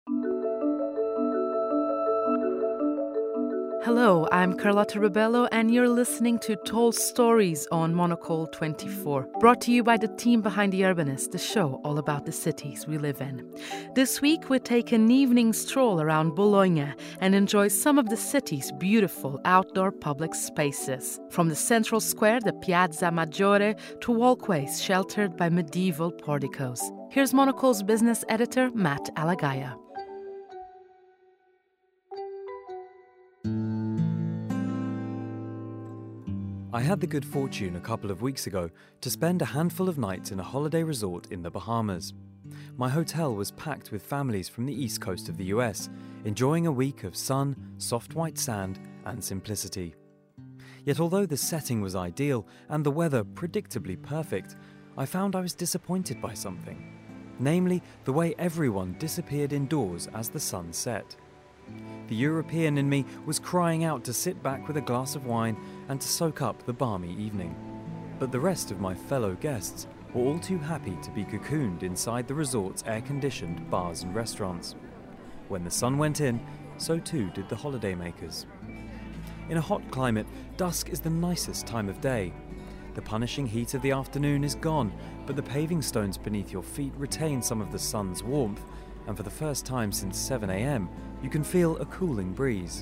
Hello, I'm Carlotta Rebello, and you're listening to Tall Stories on Monocle 24, brought to you by the team behind The Urbanist, the show all about the cities we live in. This week, we take an evening stroll around Bologna and enjoy some of the city's beautiful outdoor public spaces, from the central square, the Piazza Maggiore, to walkways sheltered by medieval porticos. Here's Monocle's business editor, Matt Alagaya. I had the good fortune a couple of weeks ago to spend a handful of nights in a holiday resort in the Bahamas. My hotel was packed with families from the east coast of the US, enjoying a week of sun, soft white sand, and simplicity. Yet although the setting was ideal and the weather predictably perfect, I found I was disappointed by something. Namely, the way everyone disappeared indoors as the sun set. The European in me was crying out to sit back with a glass of wine and to soak up the balmy evening. But the rest of my fellow guests were all too happy to be cocooned inside the resort's air-conditioned bars and restaurants. When the sun went in, so too did the holidaymakers. In a hot climate, dusk is the nicest time of day. The punishing heat of the afternoon is gone, but the paving stones beneath your feet retain some of the sun's warmth, and for the first time since 7 a.m, you can feel a cooling breeze.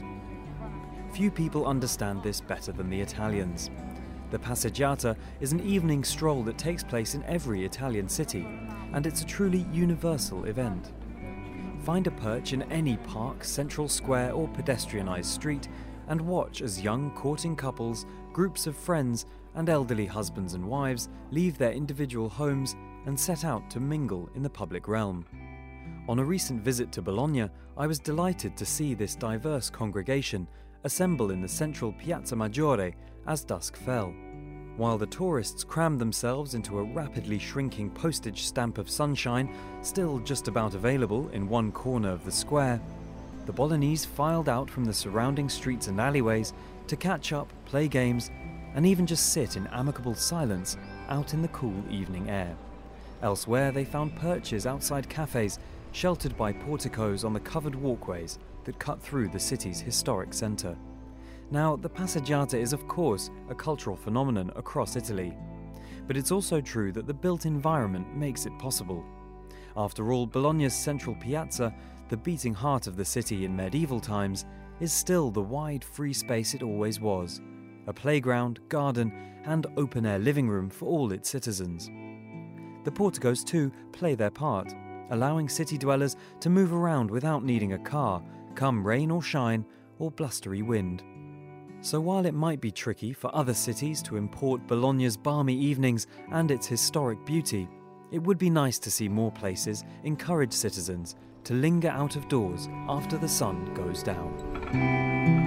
Few people understand this better than the Italians. The passeggiata is an evening stroll that takes place in every Italian city, and it's a truly universal event. Find a perch in any park, central square or pedestrianised street and watch as young courting couples, groups of friends and elderly husbands and wives leave their individual homes and set out to mingle in the public realm. On a recent visit to Bologna, I was delighted to see this diverse congregation assemble in the central Piazza Maggiore as dusk fell. While the tourists crammed themselves into a rapidly shrinking postage stamp of sunshine, still just about available in one corner of the square, the Bolognese filed out from the surrounding streets and alleyways to catch up, play games, and even just sit in amicable silence out in the cool evening air. Elsewhere, they found perches outside cafes, sheltered by porticos on the covered walkways that cut through the city's historic centre. Now, the passeggiata is of course a cultural phenomenon across Italy, but it's also true that the built environment makes it possible. After all, Bologna's central piazza, the beating heart of the city in medieval times, is still the wide free space it always was, a playground, garden and open-air living room for all its citizens. The porticos too play their part, allowing city dwellers to move around without needing a car, come rain or shine, or blustery wind. So while it might be tricky for other cities to import Bologna's balmy evenings and its historic beauty, it would be nice to see more places encourage citizens to linger out of doors after the sun goes down.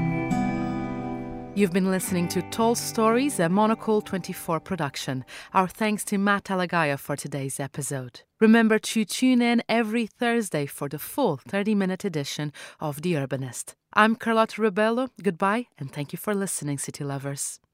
You've been listening to Tall Stories, a Monocle 24 production. Our thanks to Matt Alagaya for today's episode. Remember to tune in every Thursday for the full 30-minute edition of The Urbanist. I'm Carlotta Rebello. Goodbye, and thank you for listening, city lovers.